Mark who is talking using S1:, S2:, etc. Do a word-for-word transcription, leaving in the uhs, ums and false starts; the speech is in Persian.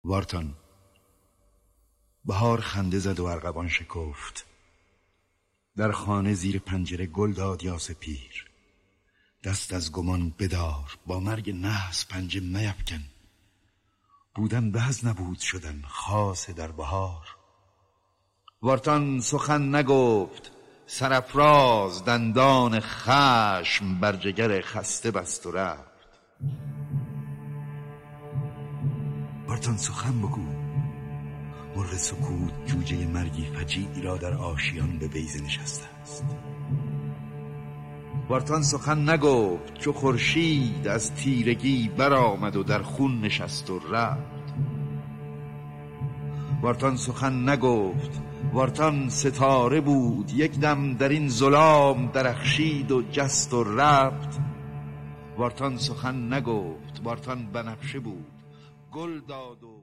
S1: وارتان. بهار خنده زد و ارغوان شکفت. در خانه زیر پنجره گل داد یاس پیر. دست از گمان بدار، با مرگ نحس پنجه میفکن. بودن به از نبود شدن، خاص در بهار. وارتان سخن نگفت، سرافراز دندان خشم بر جگر خسته بست و رفت. وارتان سخن بگو. مرغ سکوت جوجه مرگی فجیعی را در آشیان به بیضه نشسته است. وارتان سخن نگفت چو خورشید از تیرگی برآمد و در خون نشست و رفت. وارتان سخن نگفت. وارتان ستاره بود، یک دم در این ظلام درخشید و جست و رفت. وارتان سخن نگفت. وارتان بنفشه بود، گل داد و